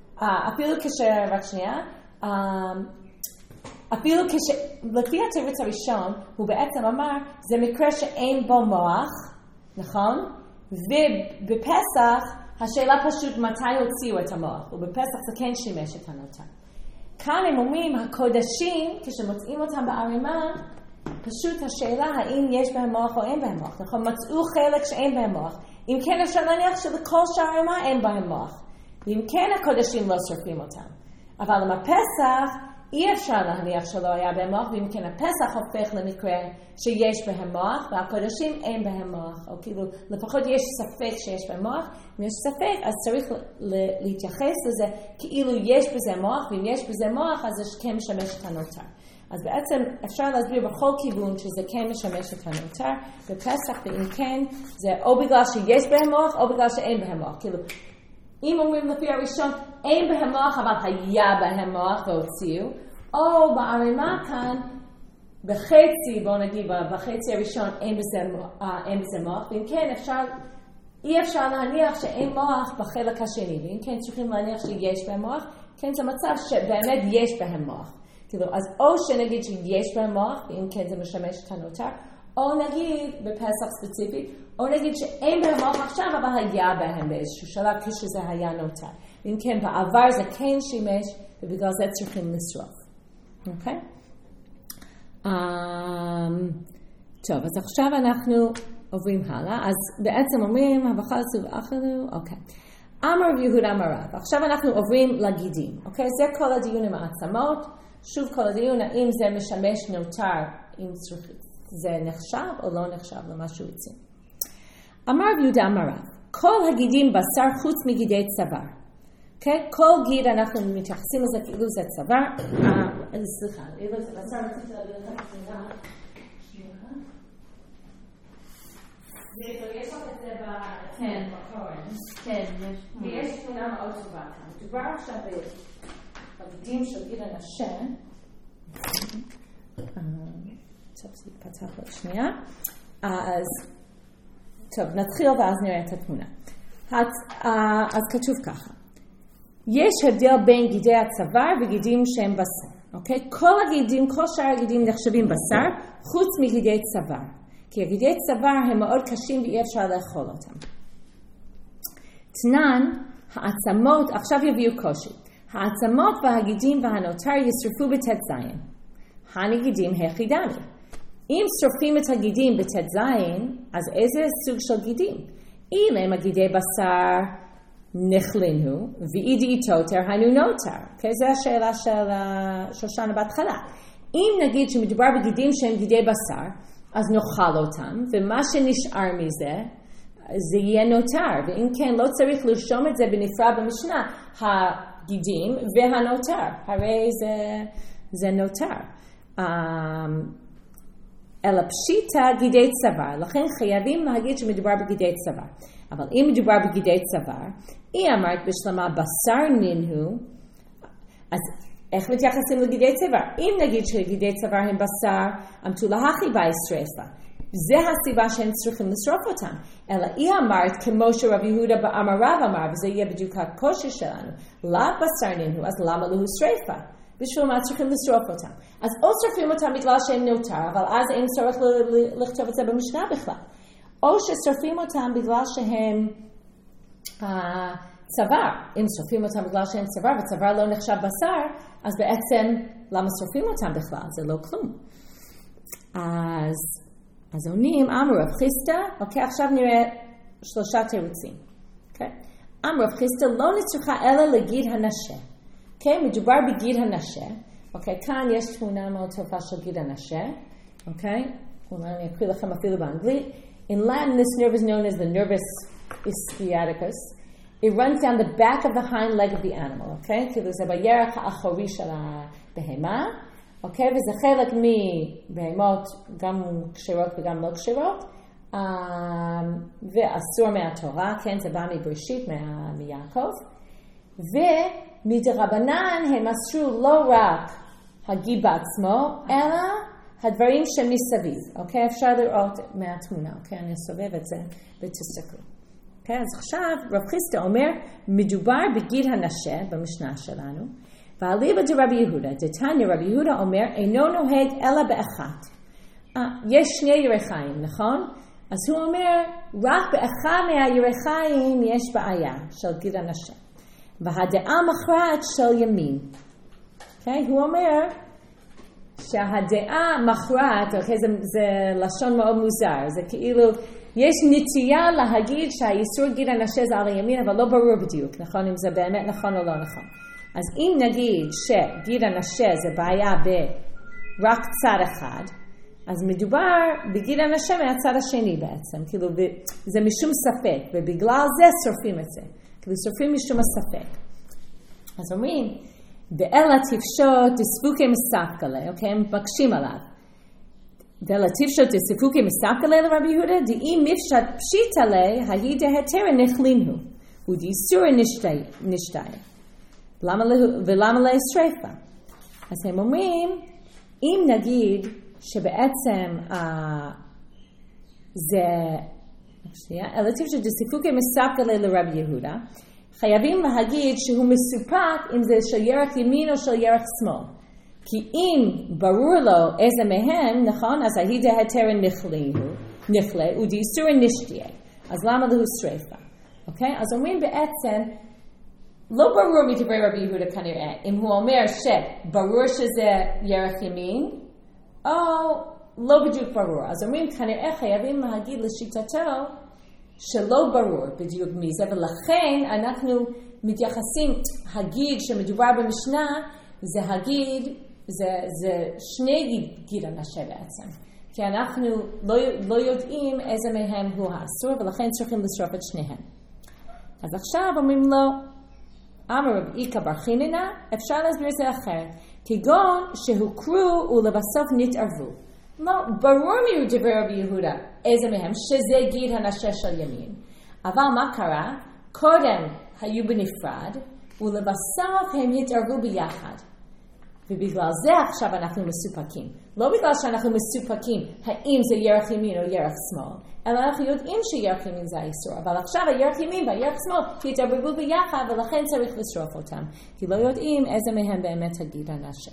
לפי התירוץ הראשון, הוא בעצם אמר, זה מקרה שאין בו מוח, נכון? ובפסח, השאלה פשוט מתי הוציאו את המוח, ובפסח זה כן שימש את הנותר. כאן הם אומרים, הקודשים, כשמוצאים אותם בערימה, פשוט השאלה האם יש בהם מוח או אין בהם מוח. נכון? מצאו חלק שאין בהם מוח. אם כן אפשר להניח שלכל שערימה אין בהם מוח. ואם כן הקודשים לא שורפים אותם. אבל עם הפסח אי אפשר להניח שלא היה בהם מוח, ואם כן הפסח הופך למקרה שיש בהם מוח, והקודשים אין בהם מוח. או כאילו לפחות יש ספק שיש בהם מוח. אם יש ספק אז צריך להתייחס לזה כאילו יש בזה מוח, ואם יש בזה מוח אז זה כן משמש את הנותר. אז בעצם אפשר להסביר בכל כיוון שזה כן משמש את הנותר בפסח, ואם כן זה או בגלל שיש בהם מוח או בגלל שאין בהם מוח. כאילו אם אומרים לפי הראשון אין בהם מוח אבל היה בהם מוח והוציאו, או בערימה כאן בחצי, בואו נגיד בחצי הראשון אין בזה מוח, ואם כן אי אפשר להניח שאין מוח בחלק השני, ואם כן צריכים להניח שיש בהם מוח, כן זה מצב שבאמת יש בהם מוח. אז או שנגיד שיש בהם מוח, ואם כן זה משמש את הנותר, או נגיד בפסח ספציפית, או נגיד שאין בהם מוח עכשיו, אבל היה בהם באיזשהו שלב כשזה היה נותר. ואם כן בעבר זה כן שימש, ובגלל זה צריכים לשרוף. אוקיי? טוב, אז עכשיו אנחנו עוברים הלאה. אז בעצם אומרים, הבחר סוב אכלו, אוקיי. אמר ויהודה אמר רב. עכשיו אנחנו עוברים לגידים. אוקיי? זה כל הדיון עם העצמות. שוב כל הדיון, האם זה משמש נותר, אם זה נחשב או לא נחשב למה שהוא יוצא. אמר ויהודה אמר רב, כל הגידים בשר חוץ מגידי צוואר. Okay? כל גיד אנחנו מתייחסים לזה כאילו זה צוואר. סליחה, זה בשר, רציתי להגיד לך תחילה. יש לך את זה בקורן. כן, יש. ויש תמונה מאוד טובה כאן. מדובר עכשיו בבגדים של גיל הנשה. עכשיו זה יפתח עוד שנייה. אז, טוב, נתחיל ואז נראה את התמונה. אז כתוב ככה. יש הבדל בין גידי הצוואר וגידים שהם בשר. אוקיי? כל הגידים, כל שאר הגידים נחשבים בשר, חוץ מגידי צוואר. כי הגידי צוואר הם מאוד קשים ואי אפשר לאכול אותם. תנן, העצמות, עכשיו יביאו קושי. העצמות והגידים והנותר ישרפו בט' זין. הנגידים היחידני. אם שורפים את הגידים בט' זין, אז איזה סוג של גידים? אם הם הגידי בשר נחלינו, ואידי איתותר היינו נותר. Okay, זו השאלה של שושנה בהתחלה. אם נגיד שמדובר בגידים שהם גידי בשר, אז נאכל אותם, ומה שנשאר מזה, זה יהיה נותר. ואם כן, לא צריך לרשום את זה בנפרד במשנה, הגידים והנותר. הרי זה נותר. אלא פשיטה גידי צוואר. לכן חייבים להגיד שמדובר בגידי צוואר. אבל אם מדובר בגידי צוואר, היא אמרת בשלמה בשר נינהו, אז איך מתייחסים לגידי צוואר? אם נגיד שגידי צוואר הם בשר, אמתו להכי בישרפה. זה הסיבה שהם צריכים לשרוף אותם. אלא היא אמרת כמו שרב יהודה באמר רב אמר, וזה יהיה בדיוק הקושי שלנו. לא בשר נינהו, אז למה לא שרפה? בשביל מה צריכים לשרוף אותם. אז או שרפים אותם בגלל שהם נותר, אבל אז אין צורך לכתוב את זה במשנה בכלל. או ששרפים אותם בגלל שהם צוואר. אם שרפים אותם בגלל שהם צוואר, וצוואר לא נחשב בשר, אז בעצם למה שרפים אותם בכלל? זה לא כלום. אז עונים, אמר רב חיסדא, אוקיי, עכשיו נראה 3 תירוצים. אוקיי? אמר רב חיסדא לא נצטרכה אלא לגיד הנשה. אוקיי, מדובר בגיד הנשה. אוקיי, כאן יש תמונה מאוד טובה של גיד הנשה. אוקיי? אולי אני אקריא לכם אפילו באנגלית. In Latin, this nerve is known as the nervus ischiaticus. It runs down the back of the hind leg of the animal, okay? כאילו זה בירך האחורי של הבהמה, okay? וזה חלק מבהמות גם כשרות וגם לא כשרות, ואסור מהתורה, כן? זה בא מבראשית, מיעקב. ומדרבנן הם אסרו לא רק הגיד בעצמו, אלא הדברים שמסביב, אוקיי? אפשר לראות מהתמונה, אוקיי? אני אסובב את זה ותסתכלו. אוקיי? אז עכשיו רב חיסדא אומר, מדובר בגיד הנשה במשנה שלנו, ואליבא דרבי יהודה, דתניא רבי יהודה אומר, אינו נוהג אלא באחת. יש 2 ירחיים, נכון? אז הוא אומר, רק באחד מהירחיים יש בעיה של גיד הנשה. והדעה מכרעת של ימין. אוקיי? הוא אומר, שהדעה מכרעת, אוקיי, זה לשון מאוד מוזר, זה כאילו, יש נטייה להגיד שהאיסור גיד הנשה זה על הימין, אבל לא ברור בדיוק, נכון, אם זה באמת נכון או לא נכון. אז אם נגיד שגיד הנשה זה בעיה ברק צד אחד, אז מדובר בגיד הנשה מהצד השני בעצם, כאילו, זה משום ספק, ובגלל זה שורפים את זה, כאילו שורפים משום הספק. אז אומרים, ואלה תפשוט דספוקי מספקלה, אוקיי? הם מבקשים עליו. ואלה תפשוט דספוקי מספקלה לרבי יהודה, דאי מפשט פשיט עלי, ההיא דהתרא נחלינו, ודאיסורא נשתיה. ולמה להשרפה? אז הם אומרים, אם נגיד שבעצם זה, אלה תפשוט דספוקי מספקלה לרבי יהודה, חייבים להגיד שהוא מסופק אם זה של ירך ימין או של ירך שמאל. כי אם ברור לו איזה מהם, נכון, אז ההיא דהתרא נכלה, ודאיסורא נשתיה. אז למה לא שרפה? אוקיי? אז אומרים בעצם, לא ברור מדברי רבי יהודה כנראה, אם הוא אומר שברור שזה ירך ימין, או לא בדיוק ברור. אז אומרים כנראה חייבים להגיד לשיטתו, שלא ברור בדיוק מזה, ולכן אנחנו מתייחסים, הגיד שמדובר במשנה, זה הגיד, זה 2 גיד הנשה בעצם. כי אנחנו לא יודעים איזה מהם הוא האסור, ולכן צריכים לשרוף את 2. אז עכשיו אומרים לו, אמר רב איקה בר חיננה, אפשר להסביר את זה אחרת. כגון שהוכרו ולבסוף נתערבו. לא, ברור מדברי רבי יהודה, איזה מהם, שזה גיד הנשה של ימין. אבל מה קרה? קודם היו בנפרד, ולבסוף הם התערבו ביחד. ובגלל זה עכשיו אנחנו מסופקים. לא בגלל שאנחנו מסופקים האם זה ירך ימין או ירך שמאל, אלא אנחנו יודעים שירך ימין זה האיסור, אבל עכשיו הירך ימין והירך שמאל התערבבו ביחד, ולכן צריך לשרוף אותם, כי לא יודעים איזה מהם באמת הגיד הנשה.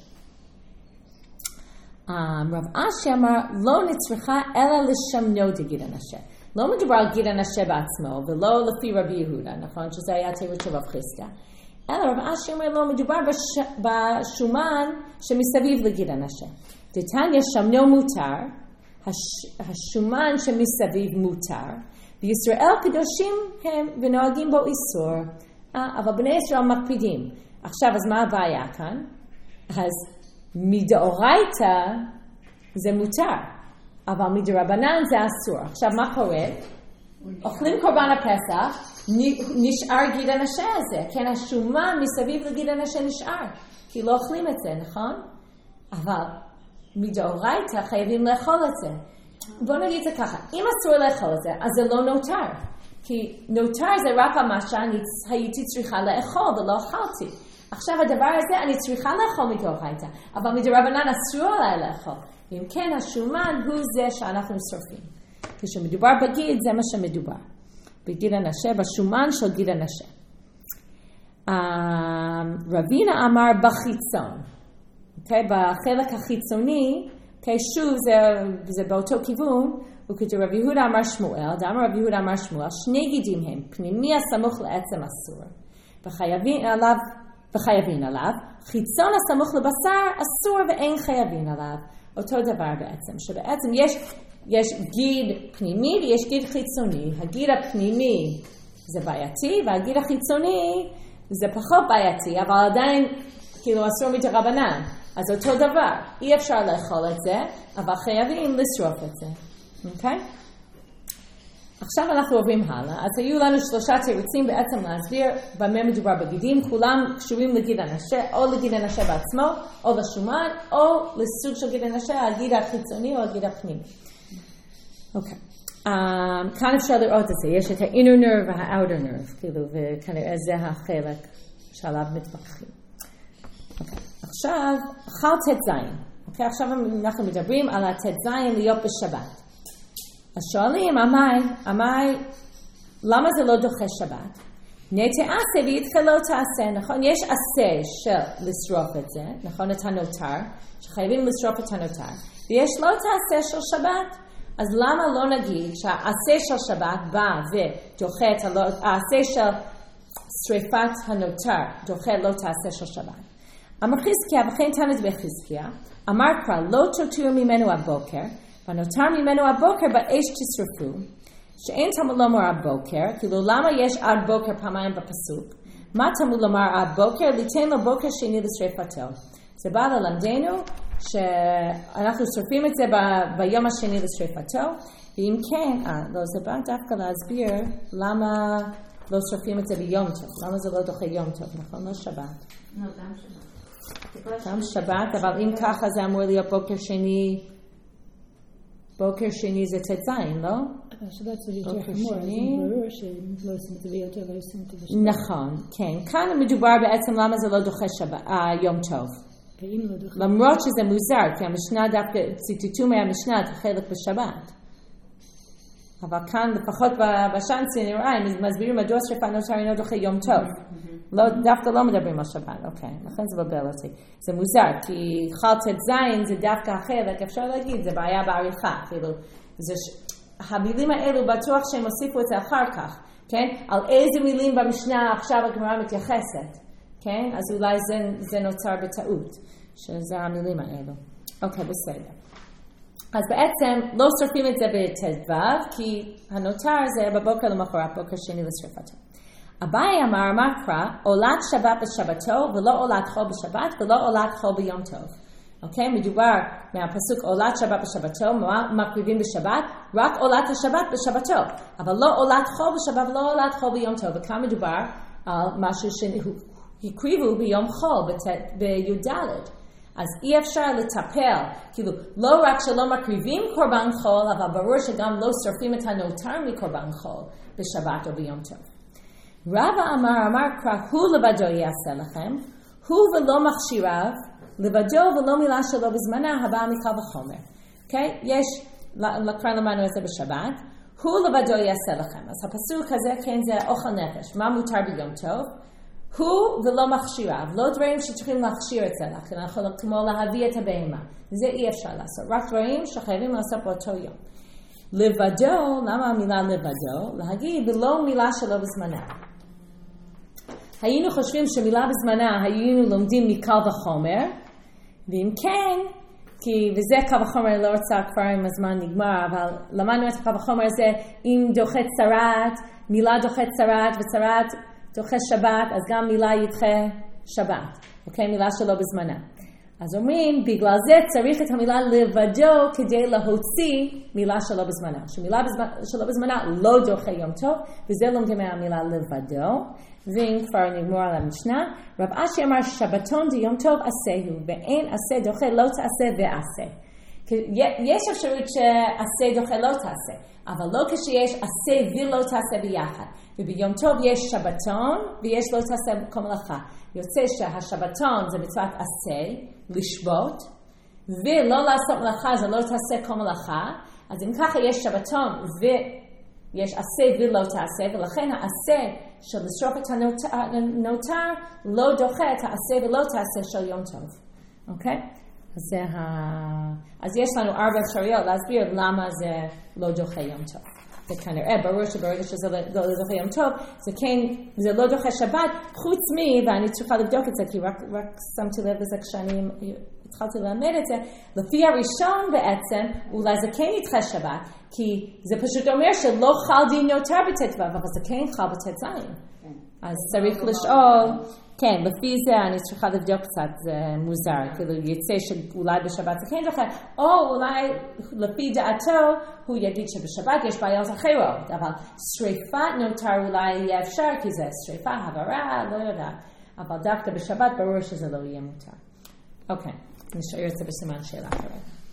רב אשי אמר, לא נצרכה אלא לשמנו דגיד הנשה. לא מדובר על גיד הנשה בעצמו, ולא לפי רבי יהודה, נכון? שזה היה תירוץ של רב חיסדא. אלא רב אשי אומר, לא מדובר בשומן שמסביב לגיד הנשה. דתניא שמנו מותר, השומן שמסביב מותר, וישראל קדושים הם ונוהגים בו איסור. אבל בני ישראל מקפידים. עכשיו, אז מה הבעיה כאן? אז מדאורייתא זה מותר, אבל מדרבנן זה אסור. עכשיו מה קורה? אוכלים קורבן הפסח, נשאר גיד הנשה הזה, כן, השומן מסביב לגיד הנשה נשאר, כי לא אוכלים את זה, נכון? אבל מדאורייתא חייבים לאכול את זה. בוא נגיד את זה ככה, אם אסור לאכול את זה, אז זה לא נותר, כי נותר זה רק על מה שהייתי צריכה לאכול ולא אכלתי. עכשיו הדבר הזה אני צריכה לאכול מדאורייתא, אבל מדרבנן אסור עליי לאכול. ואם כן, השומן הוא זה שאנחנו שורפים. כשמדובר בגיד, זה מה שמדובר. בגיד הנשה, בשומן של גיד הנשה. רבינה אמר בחיצון. בחלק החיצוני, שוב זה באותו כיוון, וכתוב רבי יהודה אמר שמואל, דאמר רבי יהודה אמר שמואל, שני גידים הם, פנימי הסמוך לעצם אסור, וחייבים עליו, חיצון הסמוך לבשר אסור ואין חייבים עליו. אותו דבר בעצם, שבעצם יש גיד פנימי ויש גיד חיצוני. הגיד הפנימי זה בעייתי, והגיד החיצוני זה פחות בעייתי, אבל עדיין כאילו אסור מדרבנן. אז אותו דבר, אי אפשר לאכול את זה, אבל חייבים לשרוף את זה. אוקיי? עכשיו אנחנו עוברים הלאה. אז היו לנו 3 תירוצים בעצם להסביר במה מדובר בגידים. כולם קשורים לגיד הנשה, או לגיד הנשה בעצמו, או לשומן, או לסוג של גיד הנשה, הגיד החיצוני או הגיד הפנימי. אוקיי. כאן אפשר לראות את זה. יש את ה-inner nerve וה-outer nerve, כאילו, וכנראה זה החלק שעליו מתווכחים. אוקיי. עכשיו, אכל ט"ז. אוקיי, עכשיו אנחנו מדברים על ה-ט"ז להיות בשבת. אז שואלים, אמי, למה זה לא דוחה שבת? נתעשה ואיתך לא תעשה, נכון? יש עשה של לשרוף את זה, נכון? את הנותר, שחייבים לשרוף את הנותר, ויש לא תעשה של שבת. אז למה לא נגיד שהעשה של שבת בא ודוחה את העשה של שריפת הנותר, דוחה לא תעשה של שבת? אמר חזקיה, וכן תנת בחזקיה, אמר כבר, לא תותיר ממנו הבוקר, ונותר ממנו הבוקר באש תשרפו, שאין תמוד לומר הבוקר, כאילו למה יש עד בוקר פעמיים בפסוק? מה תמוד לומר עד בוקר? ליתן לו בוקר שני לשריפתו. זה בא ללמדנו שאנחנו שורפים את זה ביום השני לשריפתו, ואם כן, לא, זה בא דווקא להסביר למה לא שורפים את זה ביום טוב, למה זה לא דוחה יום טוב, נכון? לא שבת. לא, גם שבת. גם שבת, אבל אם ככה זה אמור להיות בוקר שני, בוקר שני זה ט"ז, לא? השבת זה יותר חמור, אז ברור שלא עושים את זה ביותר, לא עושים את זה בשבת. נכון, כן. כאן מדובר בעצם למה זה לא דוחה יום טוב. ואם לא דוחה. למרות שזה מוזר, כי המשנה דווקא ציטטו מהמשנה את החלק בשבת. אבל כאן, לפחות בשאנסי נראה, הם מסבירים מדוע שריפה נותר אינו דוחה יום טוב. דווקא לא מדברים על שבת, אוקיי, לכן זה בלבל אותי. זה מוזר, כי חל ט"ז זה דווקא החלק, אפשר להגיד, זה בעיה בעריכה, כאילו, המילים האלו בטוח שהם הוסיפו את זה אחר כך, כן? על איזה מילים במשנה עכשיו הגמרא מתייחסת, כן? אז אולי זה נוצר בטעות, שזה המילים האלו. אוקיי, בסדר. אז בעצם לא שורפים את זה בט"ו, כי הנותר זה בבוקר למחרת, בוקר שני לשריפתו. אביי אמר מקרא, עולת שבת בשבתו, ולא עולת חול בשבת, ולא עולת חול ביום טוב. אוקיי? מדובר מהפסוק עולת שבת בשבתו, מקריבים בשבת, רק עולת השבת בשבתו. אבל לא עולת חול בשבת, ולא עולת חול ביום טוב. וכאן מדובר על משהו שהקריבו ביום חול, בי"ד. אז אי אפשר לטפל, כאילו, לא רק שלא מקריבים קורבן חול, אבל ברור שגם לא שורפים את הנותר מקורבן חול בשבת או ביום טוב. רבא אמר קרא, הוא לבדו יעשה לכם, הוא ולא מכשיריו, לבדו ולא מילה שלו בזמנה, הבאה מקל וחומר. אוקיי? יש, כבר למדנו את זה בשבת, הוא לבדו יעשה לכם. אז הפסוק הזה, כן, זה אוכל נפש. מה מותר ביום טוב? הוא ולא מכשיריו, לא דברים שצריכים להכשיר את זה, כמו להביא את הבהמה. זה אי אפשר לעשות, רק דברים שחייבים לעשות באותו יום. לבדו, למה המילה לבדו? להגיד, ולא מילה שלו בזמנה. היינו חושבים שמילה בזמנה היינו לומדים מקל וחומר, ואם כן, וזה קל וחומר, לא רוצה כבר אם הזמן נגמר, אבל למדנו את הקל וחומר הזה, אם דוחה צרת, מילה דוחה צרת וצרת דוחה שבת, אז גם מילה ידחה שבת, אוקיי? מילה שלא בזמנה. אז אומרים, בגלל זה צריך את המילה לבדו כדי להוציא מילה שלא בזמנה. שמילה שלא בזמנה לא דוחה יום טוב, וזה לומדים מהמילה לבדו. ואם כבר נגמור על המשנה, רב אשי אמר שבתון דיום טוב עשהו, ואין עשה דוחה לא תעשה ועשה. יש אפשרות שעשה דוחה לא תעשה, אבל לא כשיש עשה ולא תעשה ביחד. וביום טוב יש שבתון ויש לא תעשה כל מלאכה. יוצא שהשבתון זה מצוות עשה, לשבות, ולא לעשות מלאכה זה לא תעשה כל מלאכה. אז אם ככה יש שבתון ויש עשה ולא תעשה, ולכן העשה של לשרוף את הנותר לא דוחה את העשה ולא תעשה של יום טוב. אוקיי? אז יש לנו 4 אפשרויות להסביר למה זה לא דוחה יום טוב. זה כנראה ברור שברגע שזה לא דוחה יום טוב, זה לא דוחה שבת, חוץ ואני צריכה לבדוק את זה, כי רק שמתי לב לזה כשאני התחלתי ללמד את זה, לפי הראשון בעצם, אולי זה כן ידחה שבת, כי זה פשוט אומר שלא חל דין יותר בט"ו, אבל זה כן חל בט"ז. אז צריך לשאול, כן, לפי זה אני צריכה לבדוק קצת, זה מוזר, כאילו יצא שאולי בשבת זה כן דוחה, או אולי לפי דעתו הוא יגיד שבשבת יש בעיות אחרות, אבל שריפת נותר אולי יהיה אפשר, כי זה שריפה, הברה, לא יודעת, אבל דווקא בשבת ברור שזה לא יהיה מותר. אוקיי, נשאר את זה בסימן שאלה אחרת.